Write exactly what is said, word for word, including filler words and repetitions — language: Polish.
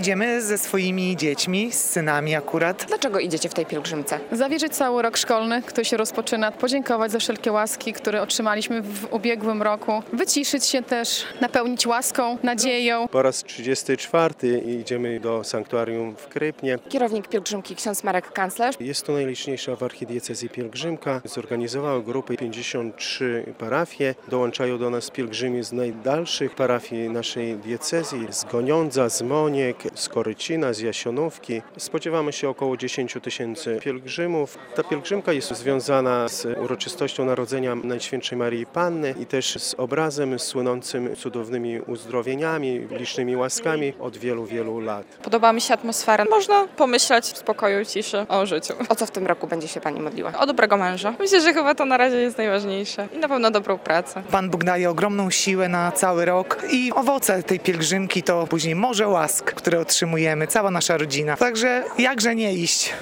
idziemy ze swoimi dziećmi, z synami akurat. Dlaczego idziecie w tej pielgrzymce? Zawierzyć cały rok szkolny, który się rozpoczyna, podziękować za wszelkie łaski, które otrzymaliśmy w ubiegłym roku, wyciszyć się też, napełnić łaską, nadzieją. Po raz trzydziesty czwarty idziemy do sanktuarium w Krypnie. Kierownik pielgrzymki ksiądz Marek Kanclerz. Jest to najliczniejsza w archidiecezji pielgrzymka. Zorganizowały grupy pięćdziesiąt trzy parafie. Dołączają do nas pielgrzymi z najdalszych parafii naszej diecezji, z Goniądza, z Moniek, z Korycina, z Jasionówki. Spodziewamy się około dziesięć tysięcy pielgrzymów. Ta pielgrzymka jest związana z uroczystością narodzenia Najświętszej Maryi Panny i też z obrazem słynącym cudownymi uzdrowieniami, licznymi łaskami od wielu, wielu lat. Podoba mi się atmosfera. Można pomyśleć w spokoju i ciszy o życiu. O co w tym roku będzie się Pani modliła? O dobrego męża. Myślę, że chyba to na razie jest najważniejsze. I na pewno dobrą pracę. Pan Bóg daje ogromną siłę na cały rok i owoce tej pielgrzymki to później morze łask, które otrzymujemy, cała nasza rodzina. Także jakże nie iść.